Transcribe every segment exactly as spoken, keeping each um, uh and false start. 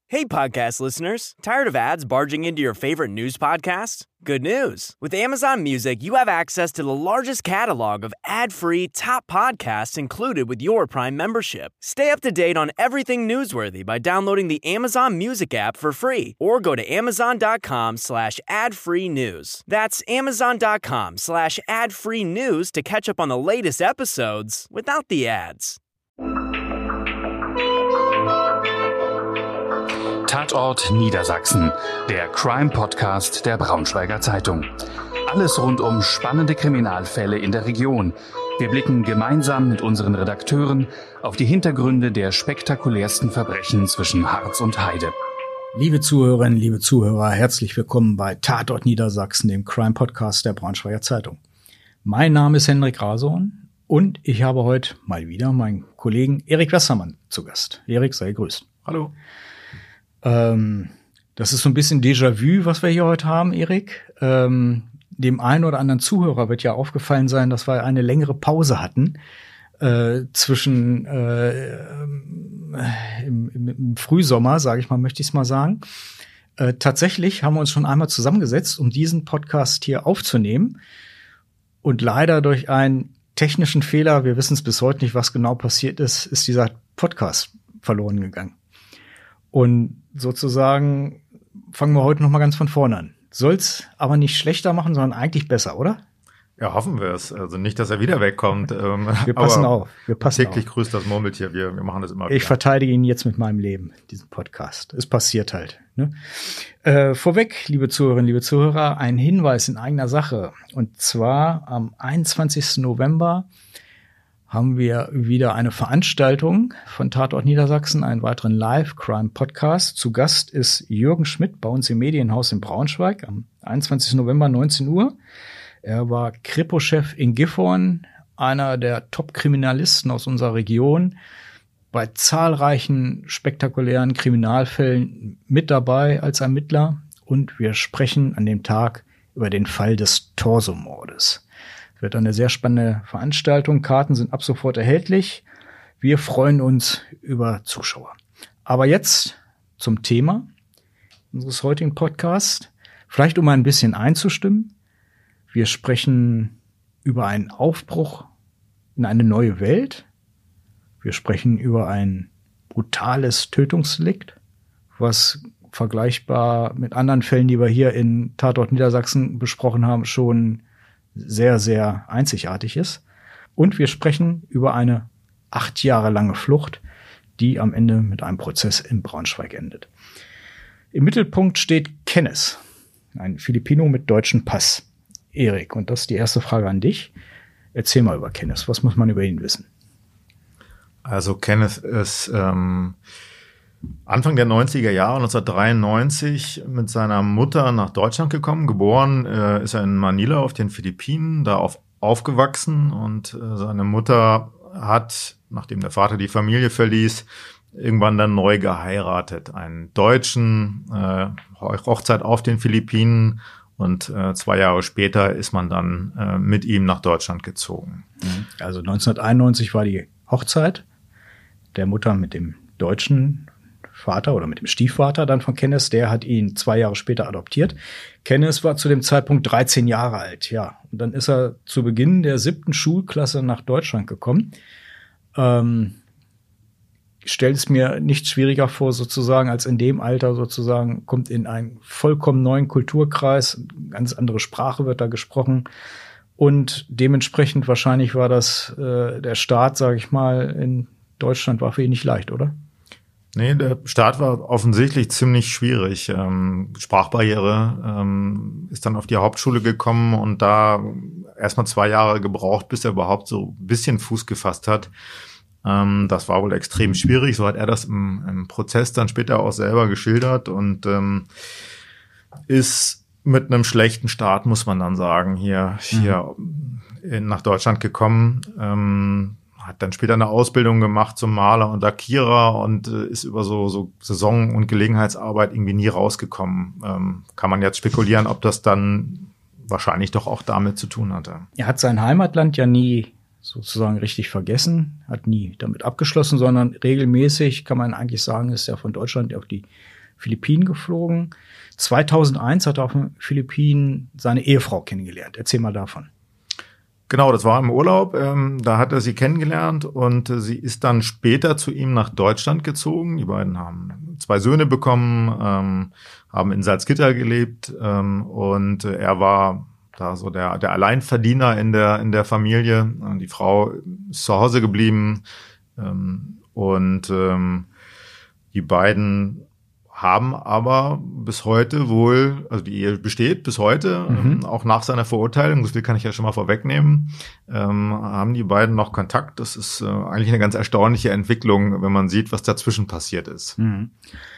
Hey, podcast listeners. Tired of ads barging into your favorite news podcasts? Good news. With Amazon Music, you have access to the largest catalog of ad-free top podcasts included with your Prime membership. Stay up to date on everything newsworthy by downloading the Amazon Music app for free or go to amazon.com slash ad-free news. That's amazon.com slash ad-free news to catch up on the latest episodes without the ads. Tatort Niedersachsen, der Crime-Podcast der Braunschweiger Zeitung. Alles rund um spannende Kriminalfälle in der Region. Wir blicken gemeinsam mit unseren Redakteuren auf die Hintergründe der spektakulärsten Verbrechen zwischen Harz und Heide. Liebe Zuhörerinnen, liebe Zuhörer, herzlich willkommen bei Tatort Niedersachsen, dem Crime-Podcast der Braunschweiger Zeitung. Mein Name ist Hendrik Rason und ich habe heute mal wieder meinen Kollegen Erik Wassermann zu Gast. Erik, sei gegrüßt. Hallo. Ähm, das ist so ein bisschen Déjà-vu, was wir hier heute haben, Erik. Ähm, dem einen oder anderen Zuhörer wird ja aufgefallen sein, dass wir eine längere Pause hatten äh, zwischen äh, im, im, im Frühsommer, sage ich mal, möchte ich es mal sagen. Äh, tatsächlich haben wir uns schon einmal zusammengesetzt, um diesen Podcast hier aufzunehmen. Und leider durch einen technischen Fehler, wir wissen es bis heute nicht, was genau passiert ist, ist dieser Podcast verloren gegangen. Und sozusagen fangen wir heute noch mal ganz von vorne an. Soll's aber nicht schlechter machen, sondern eigentlich besser, oder? Ja, hoffen wir es. Also nicht, dass er wieder wegkommt. Ähm, wir passen auf. Wir passen täglich auf. grüßt das Murmeltier. Wir, wir machen das immer wieder. Ich verteidige ihn jetzt mit meinem Leben, diesen Podcast. Es passiert halt. Ne? Äh, vorweg, liebe Zuhörerinnen, liebe Zuhörer, ein Hinweis in eigener Sache. Und zwar am einundzwanzigsten November haben wir wieder eine Veranstaltung von Tatort Niedersachsen, einen weiteren Live-Crime-Podcast. Zu Gast ist Jürgen Schmidt bei uns im Medienhaus in Braunschweig am einundzwanzigsten November, neunzehn Uhr. Er war Kripo-Chef in Gifhorn, einer der Top-Kriminalisten aus unserer Region, bei zahlreichen spektakulären Kriminalfällen mit dabei als Ermittler. Und wir sprechen an dem Tag über den Fall des Torso-Mordes. Wird eine sehr spannende Veranstaltung. Karten sind ab sofort erhältlich. Wir freuen uns über Zuschauer. Aber jetzt zum Thema unseres heutigen Podcasts. Vielleicht um ein bisschen einzustimmen. Wir sprechen über einen Aufbruch in eine neue Welt. Wir sprechen über ein brutales Tötungsdelikt, was vergleichbar mit anderen Fällen, die wir hier in Tatort Niedersachsen besprochen haben, schon sehr, sehr einzigartig ist. Und wir sprechen über eine acht Jahre lange Flucht, die am Ende mit einem Prozess in Braunschweig endet. Im Mittelpunkt steht Kenneth, ein Filipino mit deutschem Pass. Erik, und das ist die erste Frage an dich. Erzähl mal über Kenneth. Was muss man über ihn wissen? Also Kenneth ist ähm, Anfang der neunziger Jahre, neunzehnhundertdreiundneunzig, mit seiner Mutter nach Deutschland gekommen. Geboren äh, ist er in Manila auf den Philippinen, da auf, aufgewachsen. Und äh, seine Mutter hat, nachdem der Vater die Familie verließ, irgendwann dann neu geheiratet. Einen Deutschen, äh, Hochzeit auf den Philippinen. Und äh, zwei Jahre später ist man dann äh, mit ihm nach Deutschland gezogen. Also neunzehnhunderteinundneunzig war die Hochzeit der Mutter mit dem Deutschen Vater oder mit dem Stiefvater dann von Kenneth, der hat ihn zwei Jahre später adoptiert. Kenneth war zu dem Zeitpunkt dreizehn Jahre alt, ja. Und dann ist er zu Beginn der siebten Schulklasse nach Deutschland gekommen. Ähm, ich stelle es mir nicht schwieriger vor, sozusagen, als in dem Alter sozusagen, kommt in einen vollkommen neuen Kulturkreis, eine ganz andere Sprache wird da gesprochen. Und dementsprechend wahrscheinlich war das äh, der Start, sage ich mal, in Deutschland war für ihn nicht leicht, oder? Nee, der Start war offensichtlich ziemlich schwierig. Ähm, Sprachbarriere, ähm, ist dann auf die Hauptschule gekommen und da erstmal zwei Jahre gebraucht, bis er überhaupt so ein bisschen Fuß gefasst hat. Ähm, das war wohl extrem schwierig. So hat er das im, im Prozess dann später auch selber geschildert und ähm, ist mit einem schlechten Start, muss man dann sagen, hier, hier mhm. in, nach Deutschland gekommen. Ähm, hat dann später eine Ausbildung gemacht zum Maler und Lackierer und äh, ist über so, so Saison- und Gelegenheitsarbeit irgendwie nie rausgekommen. Ähm, kann man jetzt spekulieren, ob das dann wahrscheinlich doch auch damit zu tun hatte. Er hat sein Heimatland ja nie sozusagen richtig vergessen, hat nie damit abgeschlossen, sondern regelmäßig, kann man eigentlich sagen, ist er von Deutschland auf die Philippinen geflogen. zweitausendeins hat er auf den Philippinen seine Ehefrau kennengelernt. Erzähl mal davon. Genau, das war im Urlaub. Ähm, da hat er sie kennengelernt und äh, sie ist dann später zu ihm nach Deutschland gezogen. Die beiden haben zwei Söhne bekommen, ähm, haben in Salzgitter gelebt ähm, und äh, er war da so der der Alleinverdiener in der in der Familie. Die Frau ist zu Hause geblieben ähm, und ähm, die beiden haben aber bis heute wohl, also die Ehe besteht bis heute, mhm. ähm, auch nach seiner Verurteilung, das kann ich ja schon mal vorwegnehmen, ähm, haben die beiden noch Kontakt. Das ist äh, eigentlich eine ganz erstaunliche Entwicklung, wenn man sieht, was dazwischen passiert ist. Mhm.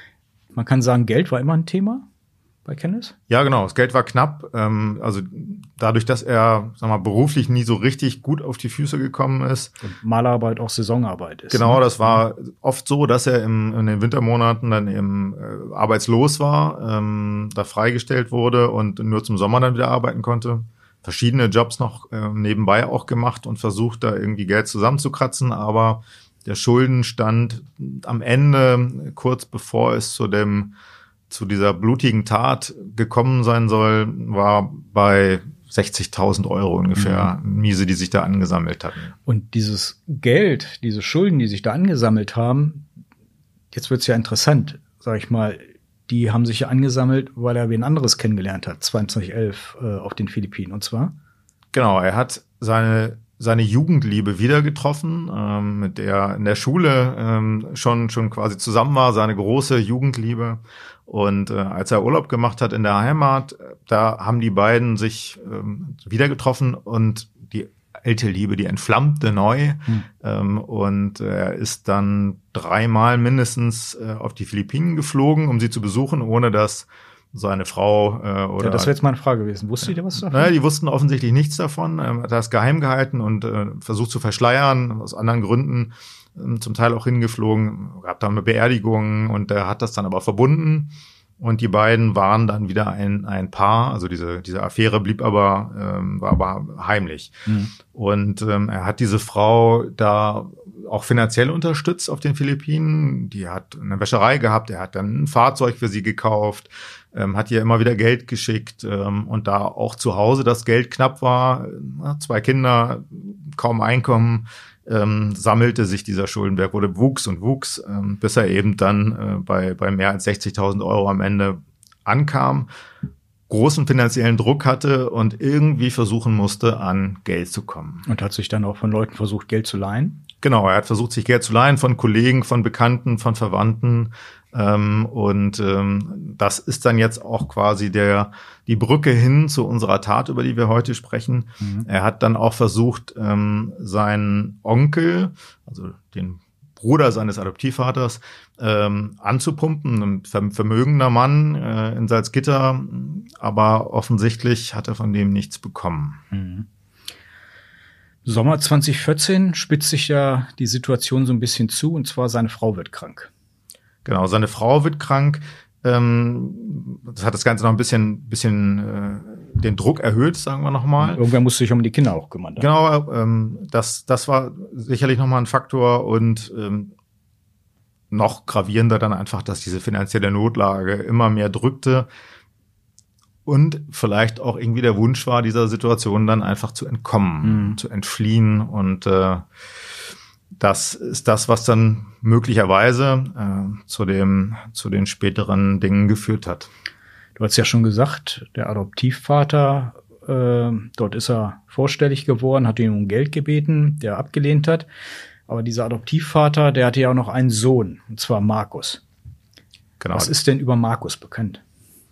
Man kann sagen, Geld war immer ein Thema bei Kenneth? Ja, genau. Das Geld war knapp. Ähm, also dadurch, dass er, sag mal, beruflich nie so richtig gut auf die Füße gekommen ist. Und Malerarbeit auch Saisonarbeit ist. Genau, ne? das war oft so, dass er im, in den Wintermonaten dann eben äh, arbeitslos war, ähm, da freigestellt wurde und nur zum Sommer dann wieder arbeiten konnte. Verschiedene Jobs noch äh, nebenbei auch gemacht und versucht, da irgendwie Geld zusammenzukratzen, aber der Schuldenstand am Ende, kurz bevor es zu dem zu dieser blutigen Tat gekommen sein soll, war bei sechzigtausend Euro ungefähr, mhm. Miese, die sich da angesammelt hatten. Und dieses Geld, diese Schulden, die sich da angesammelt haben, jetzt wird's ja interessant, sag ich mal, die haben sich ja angesammelt, weil er wen anderes kennengelernt hat, zweitausendelf äh, auf den Philippinen, und zwar? Genau, er hat seine seine Jugendliebe wieder getroffen, ähm, mit der er in der Schule ähm, schon schon quasi zusammen war, seine große Jugendliebe. Und äh, als er Urlaub gemacht hat in der Heimat, da haben die beiden sich ähm, wieder getroffen und die alte Liebe, die entflammte neu. Hm. Ähm, und er ist dann dreimal mindestens äh, auf die Philippinen geflogen, um sie zu besuchen, ohne dass seine Frau äh, oder ja, das wäre jetzt meine Frage gewesen. Wusstet ihr was davon? Naja, die wussten offensichtlich nichts davon. Er hat das geheim gehalten und äh, versucht zu verschleiern, aus anderen Gründen, äh, zum Teil auch hingeflogen, gab da eine Beerdigung und er hat das dann aber verbunden. Und die beiden waren dann wieder ein ein Paar. Also diese diese Affäre blieb aber, ähm, war aber heimlich. Mhm. Und ähm, er hat diese Frau da auch finanziell unterstützt auf den Philippinen. Die hat eine Wäscherei gehabt, er hat dann ein Fahrzeug für sie gekauft, ähm, hat ihr immer wieder Geld geschickt. Ähm, und da auch zu Hause das Geld knapp war, äh, zwei Kinder, kaum Einkommen, ähm, sammelte sich dieser Schuldenberg, wurde wuchs und wuchs, ähm, bis er eben dann äh, bei bei mehr als sechzigtausend Euro am Ende ankam, großen finanziellen Druck hatte und irgendwie versuchen musste, an Geld zu kommen. Und hat sich dann auch von Leuten versucht, Geld zu leihen? Genau, er hat versucht, sich Geld zu leihen von Kollegen, von Bekannten, von Verwandten. Ähm, und ähm, das ist dann jetzt auch quasi der die Brücke hin zu unserer Tat, über die wir heute sprechen. Mhm. Er hat dann auch versucht, ähm, seinen Onkel, also den Bruder seines Adoptivvaters, ähm, anzupumpen, ein vermögender Mann äh, in Salzgitter, aber offensichtlich hat er von dem nichts bekommen. Mhm. Sommer zwanzig vierzehn spitzt sich ja die Situation so ein bisschen zu, und zwar seine Frau wird krank. Genau, seine Frau wird krank. Ähm, das hat das Ganze noch ein bisschen, bisschen äh, den Druck erhöht, sagen wir nochmal. Irgendwer musste sich um die Kinder auch kümmern. Dann. Genau, ähm, das, das war sicherlich nochmal ein Faktor und ähm, noch gravierender dann einfach, dass diese finanzielle Notlage immer mehr drückte und vielleicht auch irgendwie der Wunsch war, dieser Situation dann einfach zu entkommen, mhm. zu entfliehen und äh, das ist das, was dann möglicherweise äh, zu dem zu den späteren Dingen geführt hat. Du hast ja schon gesagt, der Adoptivvater, äh, dort ist er vorstellig geworden, hat ihn um Geld gebeten, der abgelehnt hat. Aber dieser Adoptivvater, der hatte ja auch noch einen Sohn, und zwar Markus. Genau. Was ist denn über Markus bekannt?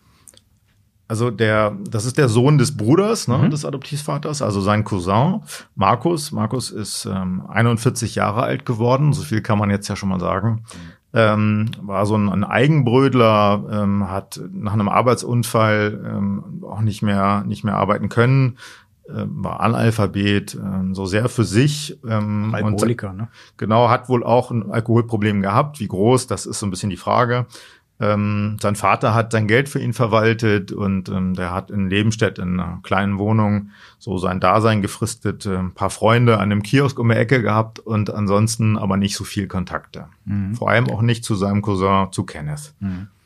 Also der, das ist der Sohn des Bruders, ne, mhm. des Adoptivvaters, also sein Cousin Markus. Markus ist ähm, einundvierzig Jahre alt geworden, so viel kann man jetzt ja schon mal sagen. Mhm. Ähm, war so ein, ein Eigenbrötler, ähm, hat nach einem Arbeitsunfall ähm, auch nicht mehr nicht mehr arbeiten können, ähm, war Analphabet, ähm, so sehr für sich. Ähm, Alkoholiker, und, ne? Genau, hat wohl auch ein Alkoholproblem gehabt. Wie groß, das ist so ein bisschen die Frage. Ähm, sein Vater hat sein Geld für ihn verwaltet und ähm, der hat in Lebenstedt in einer kleinen Wohnung so sein Dasein gefristet, äh, ein paar Freunde an einem Kiosk um die Ecke gehabt und ansonsten aber nicht so viel Kontakte. Mhm. Vor allem auch nicht zu seinem Cousin, zu Kenneth. Mhm.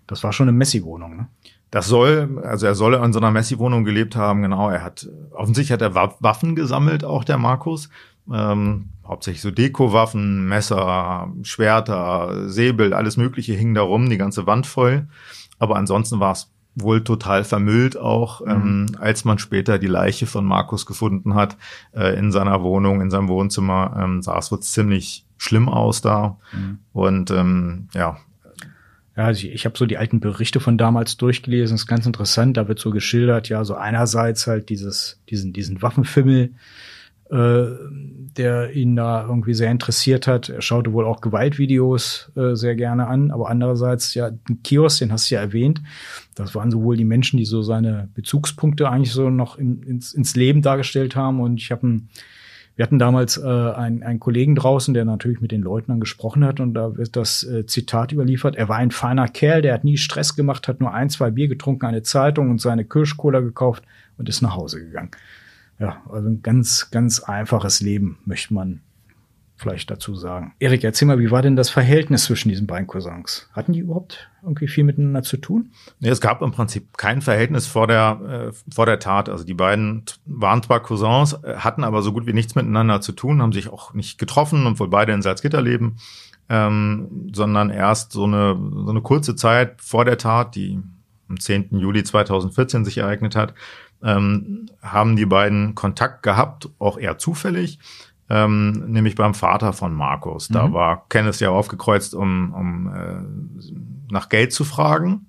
Das war schon eine Messi-Wohnung, ne? Das soll, also er soll in so einer Messi-Wohnung gelebt haben, genau. Er hat, offensichtlich hat er Waffen gesammelt, auch der Markus. Ähm, hauptsächlich so Dekowaffen, Messer, Schwerter, Säbel, alles Mögliche hing da rum, die ganze Wand voll. Aber ansonsten war es wohl total vermüllt auch, mhm. ähm, als man später die Leiche von Markus gefunden hat, äh, in seiner Wohnung, in seinem Wohnzimmer, ähm, sah es wohl ziemlich schlimm aus da. Mhm. Und ähm, ja, Ja, also ich, ich habe so die alten Berichte von damals durchgelesen, das ist ganz interessant, da wird so geschildert, ja, so einerseits halt dieses, diesen, diesen Waffenfimmel, äh, der ihn da irgendwie sehr interessiert hat. Er schaute wohl auch Gewaltvideos äh, sehr gerne an, aber andererseits, ja, den Kiosk, den hast du ja erwähnt, das waren so wohl die Menschen, die so seine Bezugspunkte eigentlich so noch in, ins, ins Leben dargestellt haben. Und ich habe ein Wir hatten damals äh, einen, einen Kollegen draußen, der natürlich mit den Leuten dann gesprochen hat, und da wird das äh, Zitat überliefert: Er war ein feiner Kerl, der hat nie Stress gemacht, hat nur ein, zwei Bier getrunken, eine Zeitung und seine Kirschcola gekauft und ist nach Hause gegangen. Ja, also ein ganz, ganz einfaches Leben, möchte man vielleicht dazu sagen. Erik, erzähl mal, wie war denn das Verhältnis zwischen diesen beiden Cousins? Hatten die überhaupt irgendwie viel miteinander zu tun? Nee, es gab im Prinzip kein Verhältnis vor der, äh, vor der Tat. Also die beiden waren zwar Cousins, hatten aber so gut wie nichts miteinander zu tun, haben sich auch nicht getroffen, obwohl beide in Salzgitter leben, ähm, sondern erst so eine, so eine kurze Zeit vor der Tat, die am zehnten Juli zweitausendvierzehn sich ereignet hat, ähm, haben die beiden Kontakt gehabt, auch eher zufällig. Ähm, nämlich beim Vater von Markus. Da mhm. war Kenneth ja aufgekreuzt, um, um äh, nach Geld zu fragen.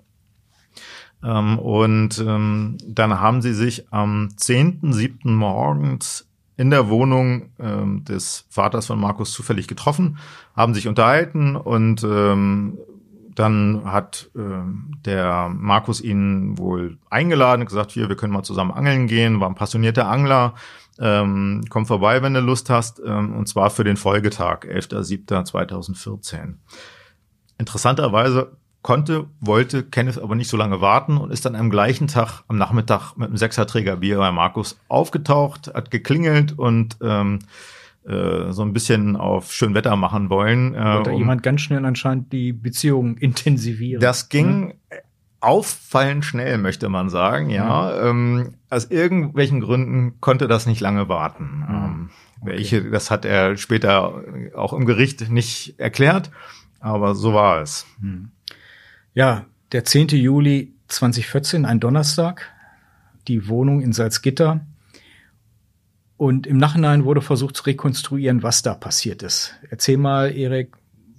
Ähm, und ähm, dann haben sie sich am zehnten siebten morgens in der Wohnung ähm, des Vaters von Markus zufällig getroffen, haben sich unterhalten, und ähm, dann hat äh, der Markus ihn wohl eingeladen und gesagt, hier, wir können mal zusammen angeln gehen, war ein passionierter Angler. Ähm, komm vorbei, wenn du Lust hast, ähm, und zwar für den Folgetag, elfter siebter zweitausendvierzehn. Interessanterweise konnte, wollte Kenneth aber nicht so lange warten und ist dann am gleichen Tag, am Nachmittag, mit einem Sechserträger Bier bei Markus aufgetaucht, hat geklingelt und ähm, äh, so ein bisschen auf Schönwetter machen wollen. Äh, Wollte um, jemand ganz schnell anscheinend die Beziehung intensivieren. Das ging... Ja? Auffallend schnell, möchte man sagen, ja. Mhm. Ähm, aus irgendwelchen Gründen konnte das nicht lange warten. Mhm. Ähm, okay. Welche, das hat er später auch im Gericht nicht erklärt, aber so war es. Mhm. Ja, der zehnten Juli zweitausendvierzehn, ein Donnerstag, die Wohnung in Salzgitter. Und im Nachhinein wurde versucht zu rekonstruieren, was da passiert ist. Erzähl mal, Erik,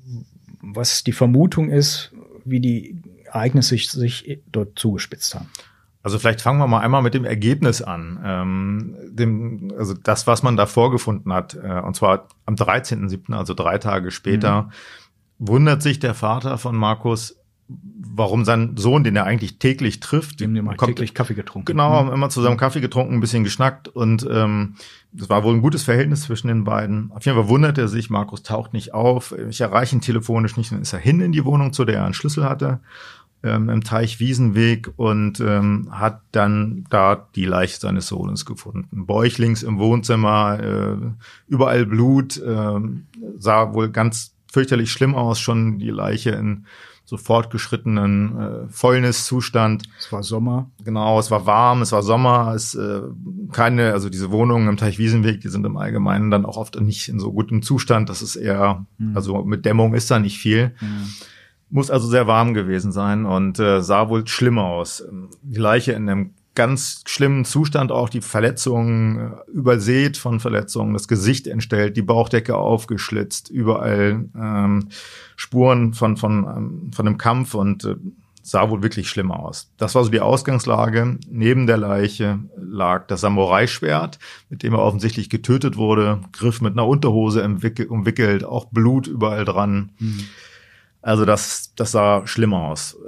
was die Vermutung ist, wie die Ereignisse sich, sich dort zugespitzt haben. Also vielleicht fangen wir mal einmal mit dem Ergebnis an. Ähm, dem, also das, was man da vorgefunden hat, äh, und zwar am dreizehnten siebten, also drei Tage später, mhm. wundert sich der Vater von Markus, warum sein Sohn, den er eigentlich täglich trifft, dem dem täglich Kaffee getrunken. Genau, haben immer zusammen Kaffee getrunken, ein bisschen geschnackt, und ähm, das war wohl ein gutes Verhältnis zwischen den beiden. Auf jeden Fall wundert er sich, Markus taucht nicht auf, ich erreiche ihn telefonisch nicht, dann ist er hin in die Wohnung, zu der er einen Schlüssel hatte, ähm, im Teich-Wiesenweg, und ähm, hat dann da die Leiche seines Sohnes gefunden. Bäuchlings im Wohnzimmer, äh, überall Blut, äh, sah wohl ganz fürchterlich schlimm aus, schon die Leiche in so fortgeschrittenen äh, Fäulniszustand. Es war Sommer. Genau, es war warm, es war Sommer, es äh, keine, also diese Wohnungen im Teich-Wiesenweg, die sind im Allgemeinen dann auch oft nicht in so gutem Zustand, das ist eher, mhm. also mit Dämmung ist da nicht viel. Mhm. Muss also sehr warm gewesen sein und äh, sah wohl schlimm aus. Die Leiche in einem ganz schlimmen Zustand, auch die Verletzungen äh, übersät von Verletzungen, das Gesicht entstellt, die Bauchdecke aufgeschlitzt, überall ähm, Spuren von von ähm, von einem Kampf, und äh, sah wohl wirklich schlimm aus. Das war so die Ausgangslage. Neben der Leiche lag das Samurai-Schwert, mit dem er offensichtlich getötet wurde, Griff mit einer Unterhose umwickelt, auch Blut überall dran. Mhm. Also das das sah schlimm aus.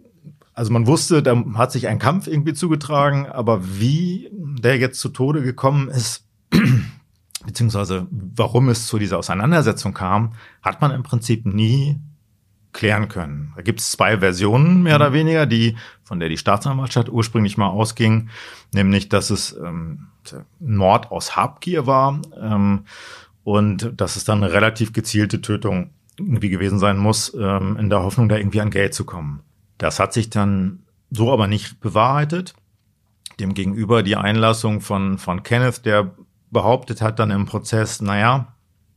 Also man wusste, da hat sich ein Kampf irgendwie zugetragen, aber wie der jetzt zu Tode gekommen ist, beziehungsweise warum es zu dieser Auseinandersetzung kam, hat man im Prinzip nie klären können. Da gibt es zwei Versionen, mehr oder weniger, die von der die Staatsanwaltschaft ursprünglich mal ausging, nämlich, dass es ähm, ein Mord aus Habgier war ähm, und dass es dann eine relativ gezielte Tötung irgendwie gewesen sein muss, ähm, in der Hoffnung, da irgendwie an Geld zu kommen. Das hat sich dann so aber nicht bewahrheitet. Demgegenüber die Einlassung von, von Kenneth, der behauptet hat dann im Prozess, naja,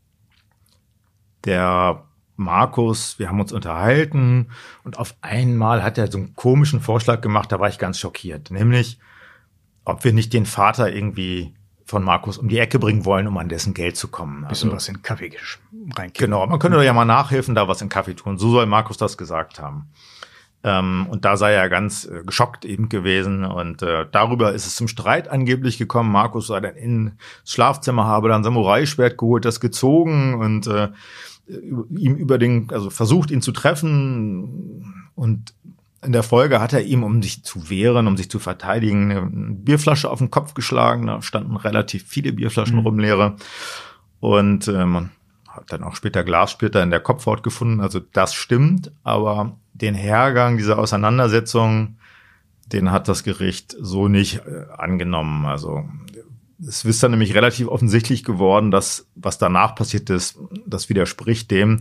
der Markus, wir haben uns unterhalten und auf einmal hat er so einen komischen Vorschlag gemacht, da war ich ganz schockiert. Nämlich, ob wir nicht den Vater irgendwie von Markus um die Ecke bringen wollen, um an dessen Geld zu kommen. Bisschen also, was in Kaffee reinkippen. Genau, man könnte doch ja mal nachhelfen, da was in Kaffee tun. So soll Markus das gesagt haben. Ähm, und da sei er ganz äh, geschockt eben gewesen. Und äh, darüber ist es zum Streit angeblich gekommen. Markus sei dann ins Schlafzimmer, habe dann ein Samurai-Schwert geholt, das gezogen und äh, ihm über den, also versucht, ihn zu treffen. Und in der Folge hat er ihm, um sich zu wehren, um sich zu verteidigen, eine Bierflasche auf den Kopf geschlagen. Da standen relativ viele Bierflaschen mhm. rum, leere. Und äh, man hat dann auch später Glassplitter in der Kopfhaut gefunden. Also das stimmt, aber den Hergang dieser Auseinandersetzung, den hat das Gericht so nicht äh, angenommen. Also es ist dann nämlich relativ offensichtlich geworden, dass was danach passiert ist, das widerspricht dem.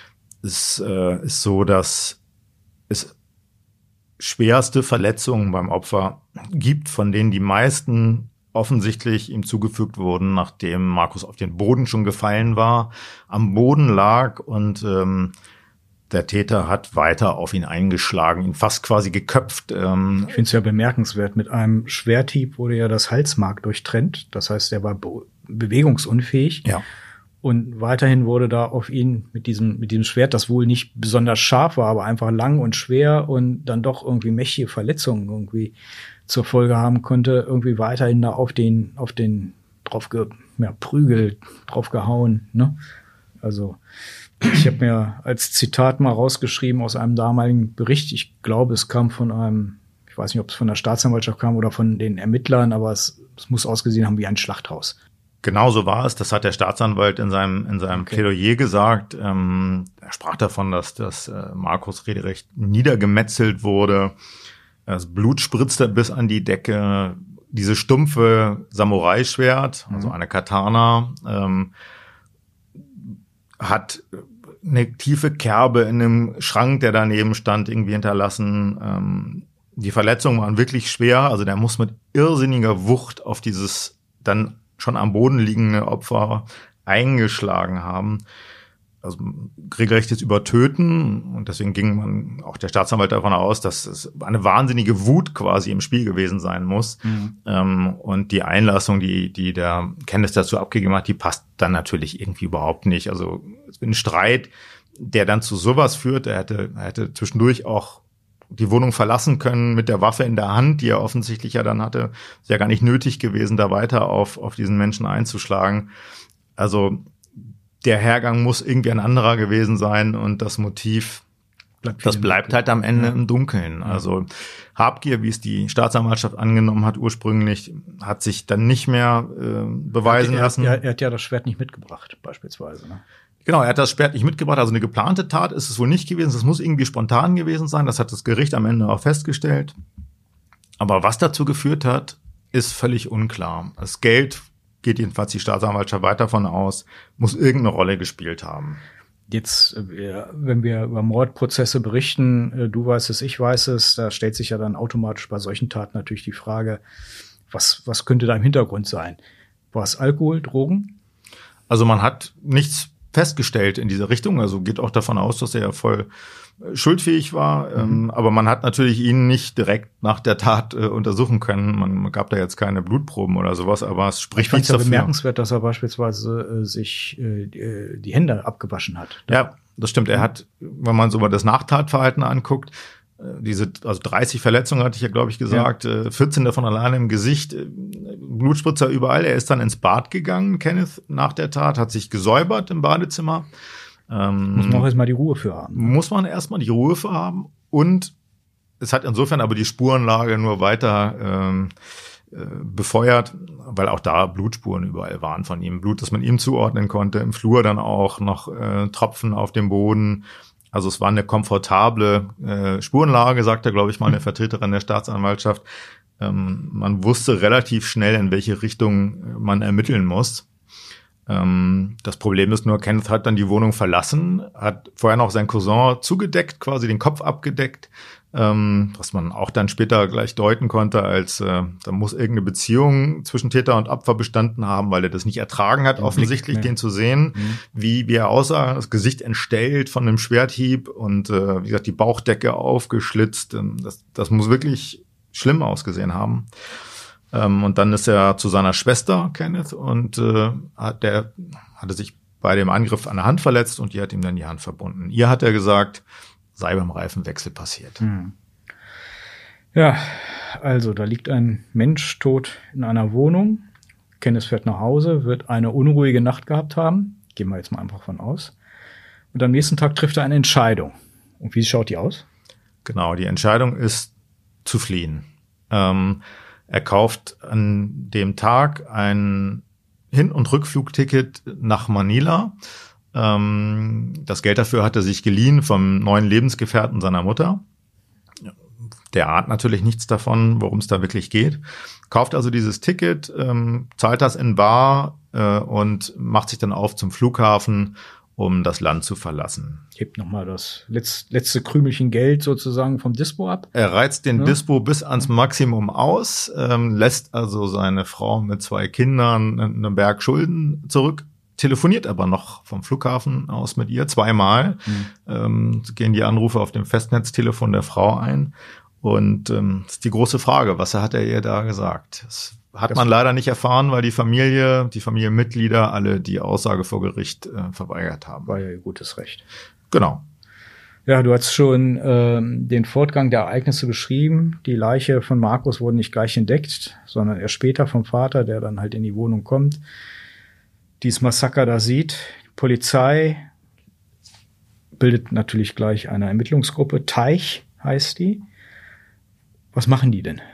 Es äh, ist so, dass es schwerste Verletzungen beim Opfer gibt, von denen die meisten offensichtlich ihm zugefügt wurden, nachdem Markus auf den Boden schon gefallen war, am Boden lag und ähm, der Täter hat weiter auf ihn eingeschlagen, ihn fast quasi geköpft. Ähm. Ich finde es ja bemerkenswert, mit einem Schwerthieb wurde ja das Halsmark durchtrennt. Das heißt, er war be- bewegungsunfähig. Ja. Und weiterhin wurde da auf ihn mit diesem, mit diesem Schwert, das wohl nicht besonders scharf war, aber einfach lang und schwer und dann doch irgendwie mächtige Verletzungen irgendwie zur Folge haben konnte, irgendwie weiterhin da auf den, auf den drauf ge, ja, Prügel drauf gehauen, ne? Also, ich habe mir als Zitat mal rausgeschrieben aus einem damaligen Bericht. Ich glaube, es kam von einem, ich weiß nicht, ob es von der Staatsanwaltschaft kam oder von den Ermittlern, aber es, es muss ausgesehen haben wie ein Schlachthaus. Genau so war es. Das hat der Staatsanwalt in seinem, in seinem okay. Plädoyer gesagt. Ähm, er sprach davon, dass das äh, Markus regelrecht niedergemetzelt wurde. Das Blut spritzte bis an die Decke. Diese stumpfe Samurai-Schwert, mhm. also eine Katana, ähm, hat eine tiefe Kerbe in einem Schrank, der daneben stand, irgendwie hinterlassen. Ähm, die Verletzungen waren wirklich schwer. Also der muss mit irrsinniger Wucht auf dieses dann schon am Boden liegende Opfer eingeschlagen haben. Also regelrechtes Übertöten. Und deswegen ging man, auch der Staatsanwalt, davon aus, dass es eine wahnsinnige Wut quasi im Spiel gewesen sein muss. Mhm. Ähm, und die Einlassung, die, die der Kenneth dazu abgegeben hat, die passt dann natürlich irgendwie überhaupt nicht. Also ein Streit, der dann zu sowas führt, er hätte, er hätte zwischendurch auch die Wohnung verlassen können mit der Waffe in der Hand, die er offensichtlich ja dann hatte. Ist ja gar nicht nötig gewesen, da weiter auf, auf diesen Menschen einzuschlagen. Also der Hergang muss irgendwie ein anderer gewesen sein und das Motiv, bleibt das bleibt halt am Ende ja. im Dunkeln. Also Habgier, wie es die Staatsanwaltschaft angenommen hat ursprünglich, hat sich dann nicht mehr äh, beweisen er, lassen. Er, er hat ja das Schwert nicht mitgebracht, beispielsweise, ne? Genau, er hat das Schwert nicht mitgebracht, also eine geplante Tat ist es wohl nicht gewesen. Es muss irgendwie spontan gewesen sein, das hat das Gericht am Ende auch festgestellt. Aber was dazu geführt hat, ist völlig unklar. Das Geld, geht jedenfalls die Staatsanwaltschaft weit davon aus, muss irgendeine Rolle gespielt haben. Jetzt, wenn wir über Mordprozesse berichten, du weißt es, ich weiß es, da stellt sich ja dann automatisch bei solchen Taten natürlich die Frage, was, was könnte da im Hintergrund sein? War es Alkohol, Drogen? Also man hat nichts festgestellt in diese Richtung, also geht auch davon aus, dass er ja voll schuldfähig war, mhm. ähm, aber man hat natürlich ihn nicht direkt nach der Tat äh, untersuchen können. Man, man gab da jetzt keine Blutproben oder sowas, aber es spricht nichts dafür. Ich fand es ja bemerkenswert, dass er beispielsweise äh, sich äh, die Hände abgewaschen hat. Ja, das stimmt. Er hat, wenn man so mal das Nachtatverhalten anguckt, diese, also dreißig Verletzungen hatte ich ja, glaube ich, gesagt, ja. vierzehn davon alleine im Gesicht, Blutspritzer überall. Er ist dann ins Bad gegangen, Kenneth, nach der Tat, hat sich gesäubert im Badezimmer. Ähm, muss man auch erstmal die Ruhe für haben. Muss man erstmal die Ruhe für haben. Und es hat insofern aber die Spurenlage nur weiter ähm, äh, befeuert, weil auch da Blutspuren überall waren von ihm. Blut, das man ihm zuordnen konnte. Im Flur dann auch noch äh, Tropfen auf dem Boden. Also es war eine komfortable äh, Spurenlage, sagte, glaube ich, mal eine Vertreterin der Staatsanwaltschaft. Ähm, man wusste relativ schnell, in welche Richtung man ermitteln muss. Ähm, das Problem ist nur, Kenneth hat dann die Wohnung verlassen, hat vorher noch seinen Cousin zugedeckt, quasi den Kopf abgedeckt, ähm, was man auch dann später gleich deuten konnte, als äh, da muss irgendeine Beziehung zwischen Täter und Opfer bestanden haben, weil er das nicht ertragen hat, Den offensichtlich Blick, ne? den zu sehen, Mhm. wie, wie er aussah, das Gesicht entstellt von einem Schwerthieb und äh, wie gesagt, die Bauchdecke aufgeschlitzt. Ähm, das, das muss wirklich schlimm ausgesehen haben. Ähm, und dann ist er zu seiner Schwester, Kenneth, und äh, hat, der hatte sich bei dem Angriff an der Hand verletzt und die hat ihm dann die Hand verbunden. Ihr hat er gesagt, sei beim Reifenwechsel passiert. Hm. Ja, also da liegt ein Mensch tot in einer Wohnung. Kenneth fährt nach Hause, wird eine unruhige Nacht gehabt haben. Gehen wir jetzt mal einfach von aus. Und am nächsten Tag trifft er eine Entscheidung. Und wie schaut die aus? Genau, die Entscheidung ist zu fliehen. Ähm, er kauft an dem Tag ein Hin- und Rückflugticket nach Manila. Ähm, das Geld dafür hat er sich geliehen vom neuen Lebensgefährten seiner Mutter. Der ahnt natürlich nichts davon, worum es da wirklich geht. Kauft also dieses Ticket, ähm, zahlt das in bar äh, und macht sich dann auf zum Flughafen, um das Land zu verlassen. Hebt nochmal das letzte, letzte Krümelchen Geld sozusagen vom Dispo ab. Er reizt den Ja. Dispo bis ans Maximum aus, ähm, lässt also seine Frau mit zwei Kindern einen Berg Schulden zurück, telefoniert aber noch vom Flughafen aus mit ihr zweimal. Mhm. Ähm, gehen die Anrufe auf dem Festnetztelefon der Frau ein. Und ähm, das ist die große Frage, was hat er ihr da gesagt? Das hat Das- man leider nicht erfahren, weil die Familie, die Familienmitglieder alle die Aussage vor Gericht äh, verweigert haben. War ja ihr gutes Recht. Genau. Ja, du hast schon ähm, den Fortgang der Ereignisse beschrieben. Die Leiche von Markus wurde nicht gleich entdeckt, sondern erst später vom Vater, der dann halt in die Wohnung kommt, dieses Massaker da sieht. Die Polizei bildet natürlich gleich eine Ermittlungsgruppe. Teich heißt die. Was machen die denn?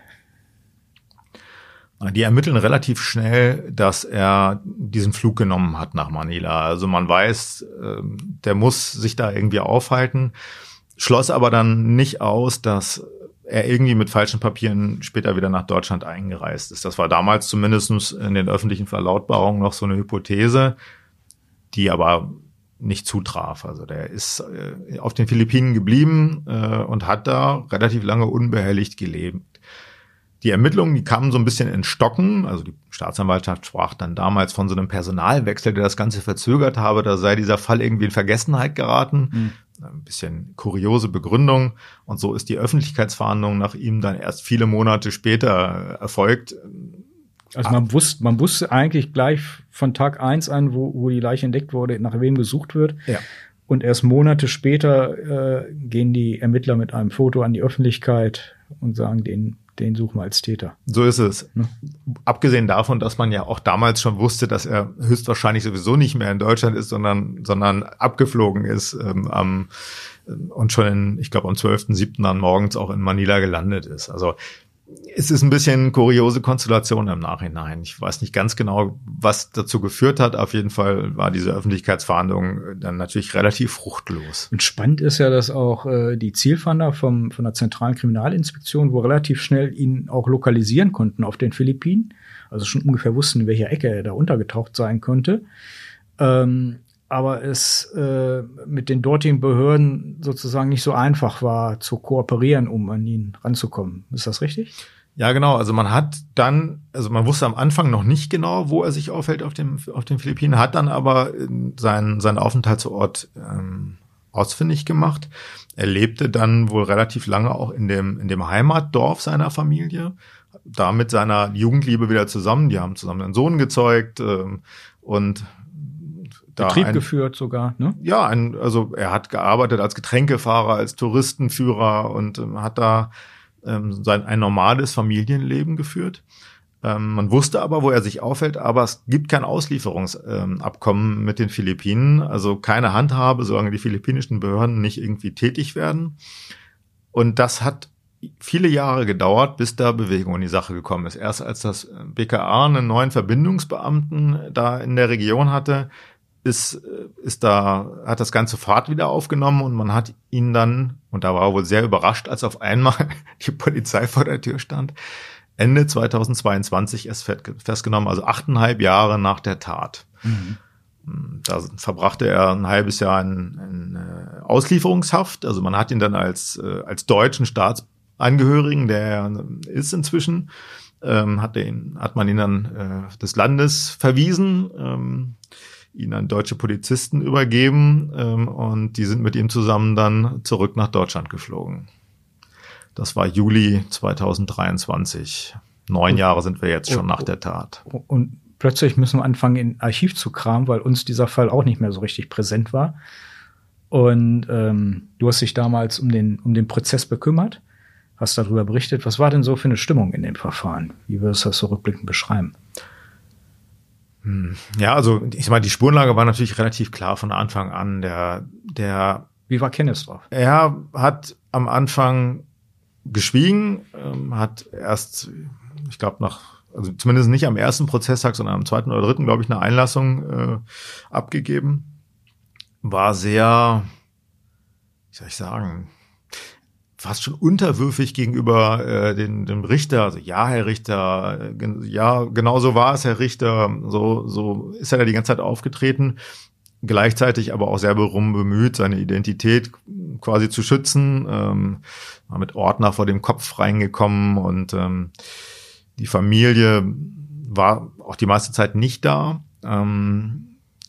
Die ermitteln relativ schnell, dass er diesen Flug genommen hat nach Manila. Also man weiß, der muss sich da irgendwie aufhalten, schloss aber dann nicht aus, dass er irgendwie mit falschen Papieren später wieder nach Deutschland eingereist ist. Das war damals zumindest in den öffentlichen Verlautbarungen noch so eine Hypothese, die aber nicht zutraf. Also der ist auf den Philippinen geblieben und hat da relativ lange unbehelligt gelebt. Die Ermittlungen, die kamen so ein bisschen in Stocken. Also die Staatsanwaltschaft sprach dann damals von so einem Personalwechsel, der das Ganze verzögert habe. Da sei dieser Fall irgendwie in Vergessenheit geraten. Mhm. Ein bisschen kuriose Begründung. Und so ist die Öffentlichkeitsfahndung nach ihm dann erst viele Monate später erfolgt. Also man wusste, man wusste eigentlich gleich von Tag eins an, wo, wo die Leiche entdeckt wurde, nach wem gesucht wird. Ja. Und erst Monate später äh, gehen die Ermittler mit einem Foto an die Öffentlichkeit und sagen, den, den suchen wir als Täter. So ist es. Ne? Abgesehen davon, dass man ja auch damals schon wusste, dass er höchstwahrscheinlich sowieso nicht mehr in Deutschland ist, sondern, sondern abgeflogen ist ähm, am, und schon in, ich glaube, am zwölften siebten dann morgens auch in Manila gelandet ist. Also es ist ein bisschen kuriose Konstellation im Nachhinein. Ich weiß nicht ganz genau, was dazu geführt hat. Auf jeden Fall war diese Öffentlichkeitsfahndung dann natürlich relativ fruchtlos. Und spannend ist ja, dass auch äh, die Zielfahnder vom, von der Zentralen Kriminalinspektion wohl relativ schnell ihn auch lokalisieren konnten auf den Philippinen. Also schon ungefähr wussten, in welcher Ecke er da untergetaucht sein könnte. Ähm, aber es äh, mit den dortigen Behörden sozusagen nicht so einfach war, zu kooperieren, um an ihn ranzukommen. Ist das richtig? Ja, genau. Also man hat dann, also man wusste am Anfang noch nicht genau, wo er sich aufhält auf dem auf den Philippinen, hat dann aber seinen seinen Aufenthaltsort ähm, ausfindig gemacht. Er lebte dann wohl relativ lange auch in dem in dem Heimatdorf seiner Familie, da mit seiner Jugendliebe wieder zusammen. Die haben zusammen einen Sohn gezeugt ähm, und da Betrieb ein, geführt sogar, ne? Ja, ein, also er hat gearbeitet als Getränkefahrer, als Touristenführer und ähm, hat da ähm, sein ein normales Familienleben geführt. Ähm, man wusste aber, wo er sich aufhält, aber es gibt kein Auslieferungsabkommen ähm, mit den Philippinen, also keine Handhabe, solange die philippinischen Behörden nicht irgendwie tätig werden. Und das hat viele Jahre gedauert, bis da Bewegung in die Sache gekommen ist. Erst als das B K A einen neuen Verbindungsbeamten da in der Region hatte, ist, ist da, hat das Ganze Fahrt wieder aufgenommen und man hat ihn dann, und da war er wohl sehr überrascht, als auf einmal die Polizei vor der Tür stand, Ende zweitausendzweiundzwanzig erst festgenommen, also achteinhalb Jahre nach der Tat. Mhm. Da verbrachte er ein halbes Jahr in, in äh, Auslieferungshaft. Also man hat ihn dann als, äh, als deutschen Staatsangehörigen, der er ist inzwischen, ähm, hat, ihn, hat man ihn dann äh, des Landes verwiesen, ähm, ihn an deutsche Polizisten übergeben ähm, und die sind mit ihm zusammen dann zurück nach Deutschland geflogen. Das war Juli zweitausenddreiundzwanzig. Neun Jahre sind wir jetzt schon nach der Tat. Und plötzlich müssen wir anfangen, in Archiv zu kramen, weil uns dieser Fall auch nicht mehr so richtig präsent war. Und ähm, du hast dich damals um den, um den Prozess bekümmert, hast darüber berichtet. Was war denn so für eine Stimmung in dem Verfahren? Wie würdest du das so rückblickend beschreiben? Ja, also ich meine, die Spurenlage war natürlich relativ klar von Anfang an. Der, der, Wie war Kenneth drauf? Er hat am Anfang geschwiegen, ähm, hat erst, ich glaube, nach, also zumindest nicht am ersten Prozesstag, sondern am zweiten oder dritten, glaube ich, eine Einlassung äh, abgegeben. War sehr, wie soll ich sagen, fast schon unterwürfig gegenüber äh, den, dem Richter. Also ja, Herr Richter, äh, ja, genau so war es, Herr Richter. So, so ist er da die ganze Zeit aufgetreten. Gleichzeitig aber auch sehr darum bemüht, seine Identität quasi zu schützen. Ähm, war mit Ordner vor dem Kopf reingekommen und ähm, die Familie war auch die meiste Zeit nicht da. Ähm,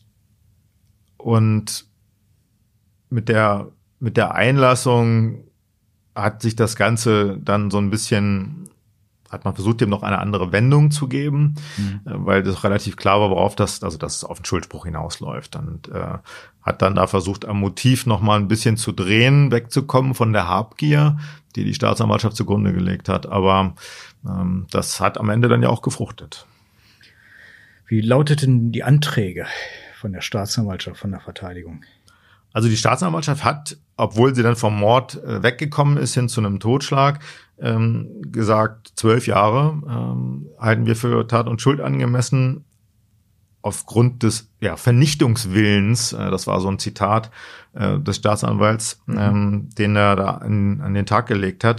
und mit der, mit der Einlassung hat sich das Ganze dann so ein bisschen, hat man versucht, dem noch eine andere Wendung zu geben, mhm. weil das relativ klar war, worauf das, also dass es auf den Schuldspruch hinausläuft. Und äh, hat dann da versucht, am Motiv noch mal ein bisschen zu drehen, wegzukommen von der Habgier, die die Staatsanwaltschaft zugrunde gelegt hat. Aber ähm, das hat am Ende dann ja auch gefruchtet. Wie lauteten die Anträge von der Staatsanwaltschaft, von der Verteidigung? Also die Staatsanwaltschaft hat, obwohl sie dann vom Mord äh, weggekommen ist hin zu einem Totschlag, ähm, gesagt, zwölf Jahre ähm, halten wir für Tat und Schuld angemessen aufgrund des ja, Vernichtungswillens. Äh, das war so ein Zitat äh, des Staatsanwalts, mhm. ähm, den er da an, an den Tag gelegt hat.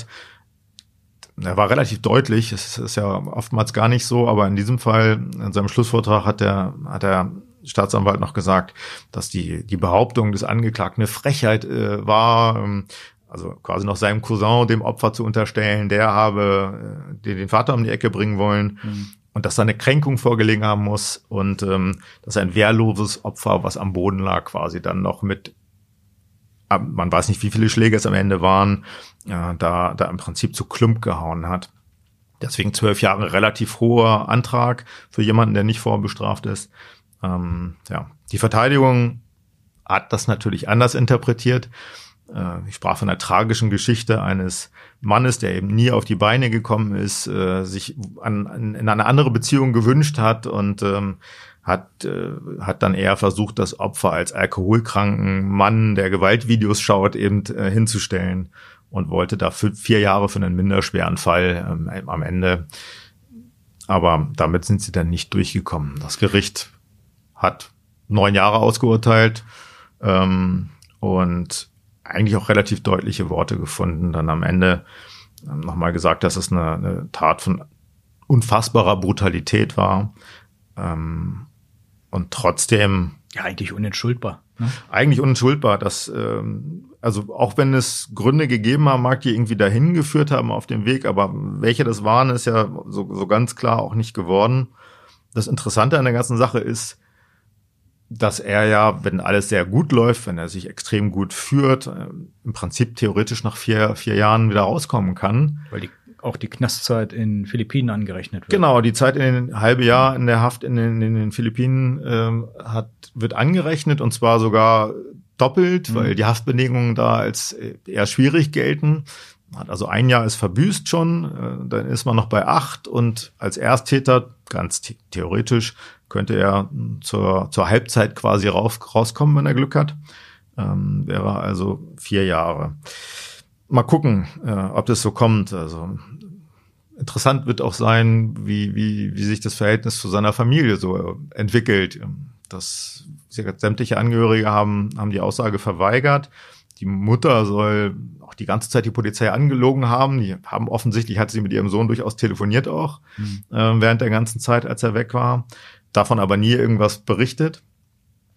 Er war relativ deutlich, es ist ja oftmals gar nicht so, aber in diesem Fall, in seinem Schlussvortrag hat der, hat der Staatsanwalt noch gesagt, dass die, die Behauptung des Angeklagten eine Frechheit äh, war, ähm, also quasi noch seinem Cousin, dem Opfer zu unterstellen, der habe äh, den, den Vater um die Ecke bringen wollen mhm. und dass da eine Kränkung vorgelegen haben muss und ähm, dass ein wehrloses Opfer, was am Boden lag, quasi dann noch mit, man weiß nicht, wie viele Schläge es am Ende waren, ja, da, da im Prinzip zu Klump gehauen hat. Deswegen zwölf Jahre relativ hoher Antrag für jemanden, der nicht vorbestraft ist. Ähm, ja, die Verteidigung hat das natürlich anders interpretiert. Äh, ich sprach von einer tragischen Geschichte eines Mannes, der eben nie auf die Beine gekommen ist, äh, sich an, an, in eine andere Beziehung gewünscht hat und ähm, hat äh, hat dann eher versucht, das Opfer als alkoholkranken Mann, der Gewaltvideos schaut, eben äh, hinzustellen und wollte da für vier Jahre für einen minderschweren Fall ähm, am Ende. Aber damit sind sie dann nicht durchgekommen. Das Gericht hat neun Jahre ausgeurteilt ähm, und eigentlich auch relativ deutliche Worte gefunden. Dann am Ende ähm, nochmal gesagt, dass es eine, eine Tat von unfassbarer Brutalität war ähm, und trotzdem ja eigentlich unentschuldbar. Ne? Eigentlich unentschuldbar. Dass, ähm, also auch wenn es Gründe gegeben haben, mag die irgendwie dahin geführt haben auf dem Weg, aber welche das waren, ist ja so, so ganz klar auch nicht geworden. Das Interessante an der ganzen Sache ist, dass er ja, wenn alles sehr gut läuft, wenn er sich extrem gut führt, im Prinzip theoretisch nach vier, vier Jahren wieder rauskommen kann. Weil die, auch die Knastzeit in Philippinen angerechnet wird. Genau, die Zeit in den halbe Jahr in der Haft in den, in den Philippinen ähm, hat, wird angerechnet und zwar sogar doppelt, mhm. weil die Haftbedingungen da als eher schwierig gelten. Also ein Jahr ist verbüßt schon, dann ist man noch bei acht und als Ersttäter, ganz the- theoretisch, könnte er zur, zur Halbzeit quasi raus, rauskommen, wenn er Glück hat. Ähm, wäre also vier Jahre. Mal gucken, äh, ob das so kommt. Also interessant wird auch sein, wie, wie, wie sich das Verhältnis zu seiner Familie so entwickelt. Das sämtliche Angehörige haben, haben die Aussage verweigert. Die Mutter soll auch die ganze Zeit die Polizei angelogen haben. Die haben offensichtlich, hat sie mit ihrem Sohn durchaus telefoniert auch, mhm. äh, während der ganzen Zeit, als er weg war. Davon aber nie irgendwas berichtet.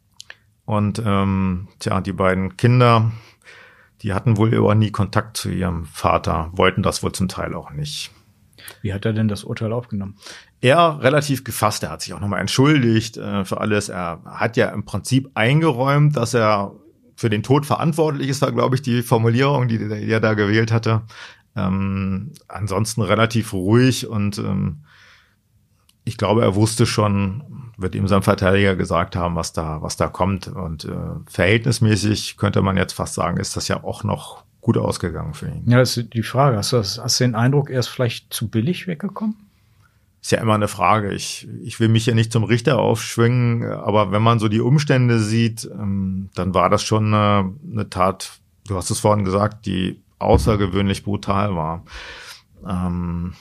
Und ähm, tja, die beiden Kinder, die hatten wohl aber nie Kontakt zu ihrem Vater, wollten das wohl zum Teil auch nicht. Wie hat er denn das Urteil aufgenommen? Er relativ gefasst, er hat sich auch nochmal entschuldigt äh, für alles. Er hat ja im Prinzip eingeräumt, dass er für den Tod verantwortlich ist, war, glaube ich, die Formulierung, die, die er da gewählt hatte. Ähm, ansonsten relativ ruhig und ähm, ich glaube, er wusste schon, wird ihm sein Verteidiger gesagt haben, was da, was da kommt. Und äh, verhältnismäßig könnte man jetzt fast sagen, ist das ja auch noch gut ausgegangen für ihn. Ja, das ist die Frage. Hast du, das, hast du den Eindruck, er ist vielleicht zu billig weggekommen? Ist ja immer eine Frage. Ich, ich will mich ja nicht zum Richter aufschwingen, aber wenn man so die Umstände sieht, ähm, dann war das schon eine, eine Tat, du hast es vorhin gesagt, die außergewöhnlich brutal war. Ähm,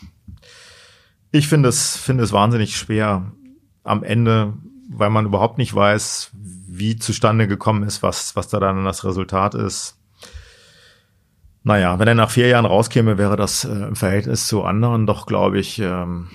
ich finde es, finde es wahnsinnig schwer am Ende, weil man überhaupt nicht weiß, wie zustande gekommen ist, was, was da dann das Resultat ist. Naja, wenn er nach vier Jahren rauskäme, wäre das äh, im Verhältnis zu anderen doch, glaube ich, ähm,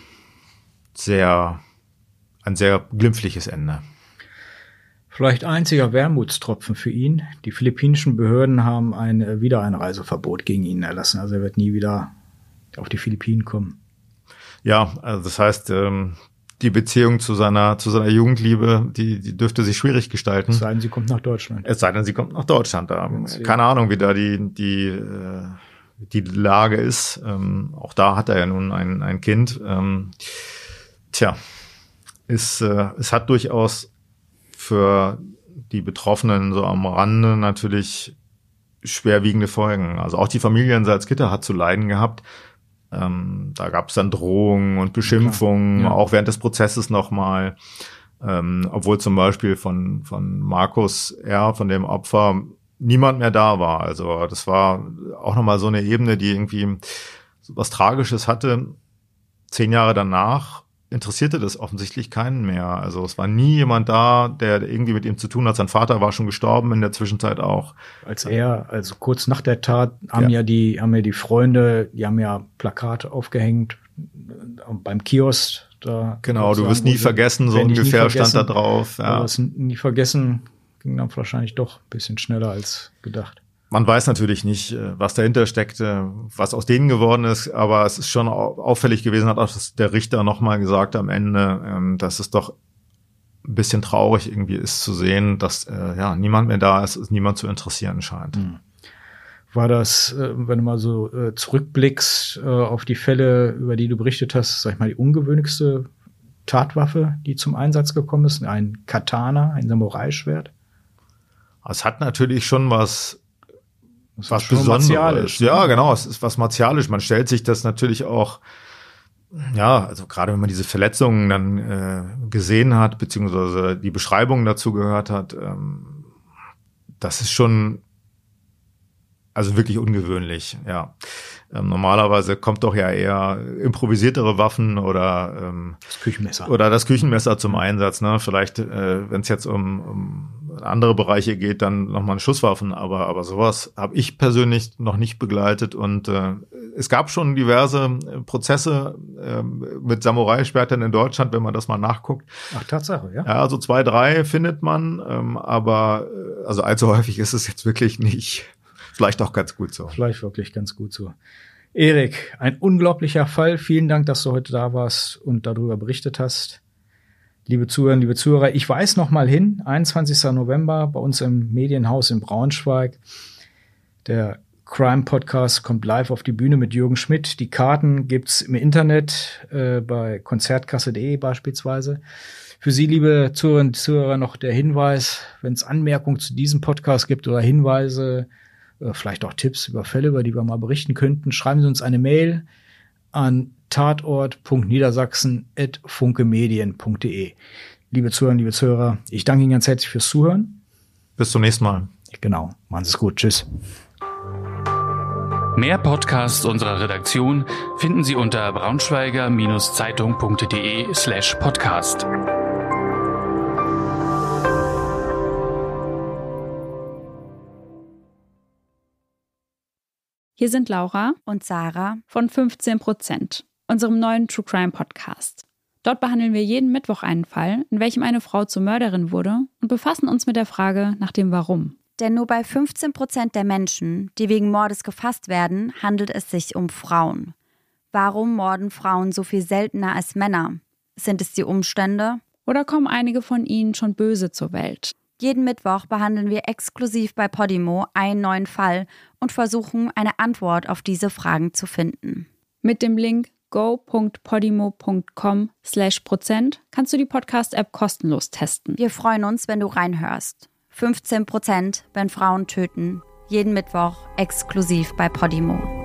sehr, ein sehr glimpfliches Ende. Vielleicht einziger Wermutstropfen für ihn. Die philippinischen Behörden haben ein Wiedereinreiseverbot gegen ihn erlassen. Also er wird nie wieder auf die Philippinen kommen. Ja, also das heißt, ähm, die Beziehung zu seiner, zu seiner Jugendliebe, die, die dürfte sich schwierig gestalten. Es sei denn, sie kommt nach Deutschland. Es sei denn, sie kommt nach Deutschland. Da, keine Ahnung, wie da die, die, die Lage ist. Ähm, auch da hat er ja nun ein, ein Kind. Ähm, tja, ist, äh, es hat durchaus für die Betroffenen so am Rande natürlich schwerwiegende Folgen. Also auch die Familie in Salzgitter hat zu leiden gehabt. Ähm, da gab es dann Drohungen und Beschimpfungen, ja. Auch während des Prozesses nochmal. Ähm, obwohl zum Beispiel von, von Markus R., von dem Opfer, niemand mehr da war. Also das war auch nochmal so eine Ebene, die irgendwie was Tragisches hatte. Zehn Jahre danach interessierte das offensichtlich keinen mehr. Also es war nie jemand da, der irgendwie mit ihm zu tun hat. Sein Vater war schon gestorben in der Zwischenzeit auch. Als er, also kurz nach der Tat, haben ja, ja die, haben ja die Freunde, die haben ja Plakate aufgehängt beim Kiosk. Da genau, du wirst nie vergessen, so ungefähr stand da drauf. Ja. Du wirst nie vergessen, ging dann wahrscheinlich doch ein bisschen schneller als gedacht. Man weiß natürlich nicht, was dahinter steckte, was aus denen geworden ist, aber es ist schon auffällig gewesen, hat auch der Richter nochmal gesagt am Ende, dass es doch ein bisschen traurig irgendwie ist zu sehen, dass ja niemand mehr da ist, es niemand zu interessieren scheint. War das, wenn du mal so zurückblickst auf die Fälle, über die du berichtet hast, sag ich mal, die ungewöhnlichste Tatwaffe, die zum Einsatz gekommen ist? Ein Katana, ein Samurai-Schwert? Es hat natürlich schon was Das was Besonderes. Ja, genau, es ist was martialisch. Man stellt sich das natürlich auch, ja, also gerade wenn man diese Verletzungen dann äh, gesehen hat, beziehungsweise die Beschreibungen dazu gehört hat, ähm, das ist schon, also wirklich ungewöhnlich, ja. Ähm, normalerweise kommt doch ja eher improvisiertere Waffen oder ähm, das Küchenmesser. Oder das Küchenmesser zum Einsatz, ne? Vielleicht, äh, wenn es jetzt um, um andere Bereiche geht, dann nochmal Schusswaffen, aber aber sowas habe ich persönlich noch nicht begleitet und äh, es gab schon diverse Prozesse äh, mit Samurai-Schwertern in Deutschland, wenn man das mal nachguckt. Ach, Tatsache, ja? Ja, also zwei, drei findet man, ähm, aber also allzu häufig ist es jetzt wirklich nicht. Vielleicht auch ganz gut so. Vielleicht wirklich ganz gut so. Erik, ein unglaublicher Fall. Vielen Dank, dass du heute da warst und darüber berichtet hast. Liebe Zuhörer, liebe Zuhörer, ich weise noch mal hin, einundzwanzigsten November bei uns im Medienhaus in Braunschweig. Der Crime-Podcast kommt live auf die Bühne mit Jürgen Schmidt. Die Karten gibt's im Internet äh, bei konzertkasse punkt de beispielsweise. Für Sie, liebe Zuhörerinnen und Zuhörer, noch der Hinweis, wenn es Anmerkungen zu diesem Podcast gibt oder Hinweise, vielleicht auch Tipps über Fälle, über die wir mal berichten könnten, schreiben Sie uns eine Mail an tatort punkt niedersachsen at funkemedien punkt de. Liebe Zuhörer, liebe Zuhörer, ich danke Ihnen ganz herzlich fürs Zuhören. Bis zum nächsten Mal. Genau, machen Sie es gut. Tschüss. Mehr Podcasts unserer Redaktion finden Sie unter braunschweiger Zeitung punkt de slash podcast. Hier sind Laura und Sarah von fünfzehn Prozent, unserem neuen True Crime Podcast. Dort behandeln wir jeden Mittwoch einen Fall, in welchem eine Frau zur Mörderin wurde und befassen uns mit der Frage nach dem Warum. Denn nur bei fünfzehn Prozent der Menschen, die wegen Mordes gefasst werden, handelt es sich um Frauen. Warum morden Frauen so viel seltener als Männer? Sind es die Umstände? Oder kommen einige von ihnen schon böse zur Welt? Jeden Mittwoch behandeln wir exklusiv bei Podimo einen neuen Fall und versuchen, eine Antwort auf diese Fragen zu finden. Mit dem Link go.podimo.com slash Prozent kannst du die Podcast-App kostenlos testen. Wir freuen uns, wenn du reinhörst. fünfzehn Prozent, wenn Frauen töten. Jeden Mittwoch exklusiv bei Podimo.